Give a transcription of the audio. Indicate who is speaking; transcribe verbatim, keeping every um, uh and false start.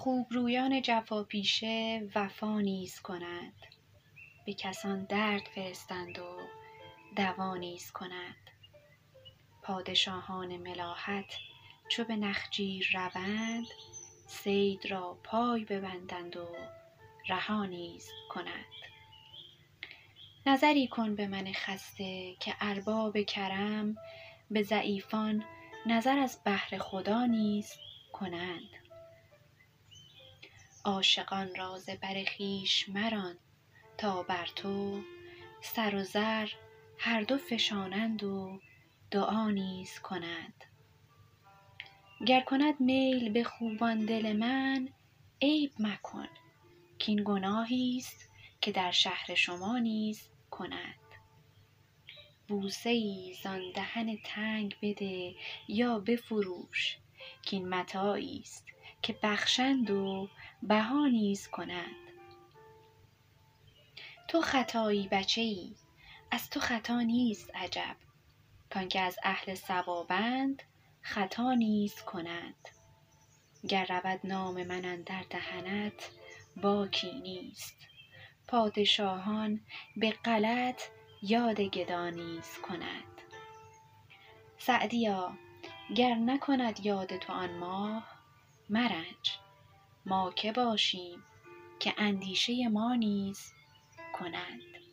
Speaker 1: خوبرویان جفاپیشه وفا نیز کنند، به کسان درد فرستند و دوا نیز کنند. پادشاهان ملاحت چو به نخجیر روند، صید را پای ببندند و رها نیز کنند. نظری کن به من خسته که ارباب کرم، به ضعیفان نظر از بهر خدا نیز کنند. عاشقان را ز بر خویش مران تا بر تو، سر و زر هر دو فشانند و دعا نیز کنند. گر کند میل به خوبان دل من، عیب مکن کاین گناهی است که در شهر شما نیز کنند. بوسه ای زان دهن تنگ بده یا بفروش، کاین متاعی است که بخشند و بها نیز کنند. تو خطایی بچه ای، از تو خطا نیست عجب، کانکه از اهل صوابند خطا نیز کنند. گر رود نام من اندر دهنت باکی نیست، پادشاهان به غلط یاد گدا نیز کنند. سعدیا گر نکند یاد تو آن ماه مرنج، ما که باشیم که اندیشه ما نیز کنند.